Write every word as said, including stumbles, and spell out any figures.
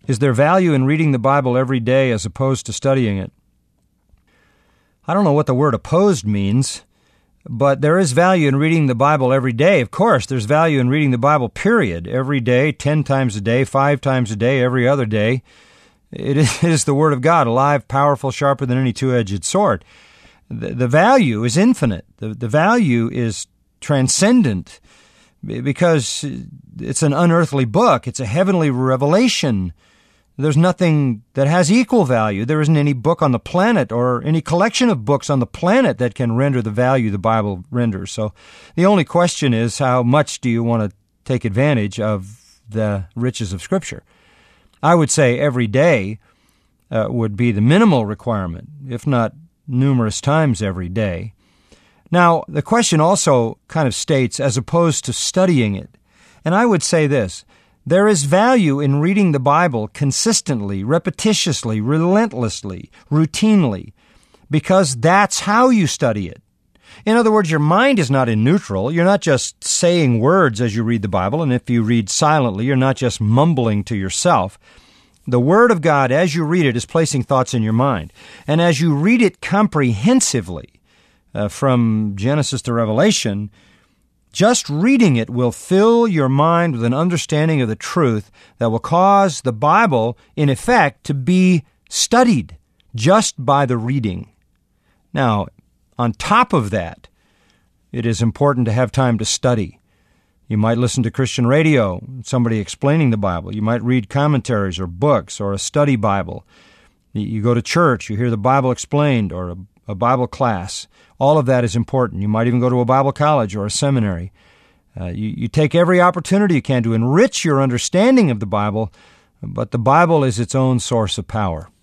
Is there value in reading the Bible every day as opposed to studying it? I don't know what the word opposed means, but there is value in reading the Bible every day. Of course, there's value in reading the Bible, period. Every day, ten times a day, five times a day, every other day. It is the Word of God, alive, powerful, sharper than any two-edged sword. The, the value is infinite. The, the value is transcendent because it's an unearthly book. It's a heavenly revelation. There's nothing that has equal value. There isn't any book on the planet or any collection of books on the planet that can render the value the Bible renders. So the only question is, how much do you want to take advantage of the riches of Scripture? I would say every day uh, would be the minimal requirement, if not numerous times every day. Now, the question also kind of states, as opposed to studying it. And I would say this: there is value in reading the Bible consistently, repetitiously, relentlessly, routinely, because that's how you study it. In other words, your mind is not in neutral. You're not just saying words as you read the Bible, and if you read silently, you're not just mumbling to yourself. The Word of God, as you read it, is placing thoughts in your mind. And as you read it comprehensively, uh, from Genesis to Revelation, just reading it will fill your mind with an understanding of the truth that will cause the Bible, in effect, to be studied just by the reading. Now, on top of that, it is important to have time to study. You might listen to Christian radio, somebody explaining the Bible. You might read commentaries or books or a study Bible. You go to church, you hear the Bible explained or a, a Bible class. All of that is important. You might even go to a Bible college or a seminary. Uh, you, you take every opportunity you can to enrich your understanding of the Bible, but the Bible is its own source of power.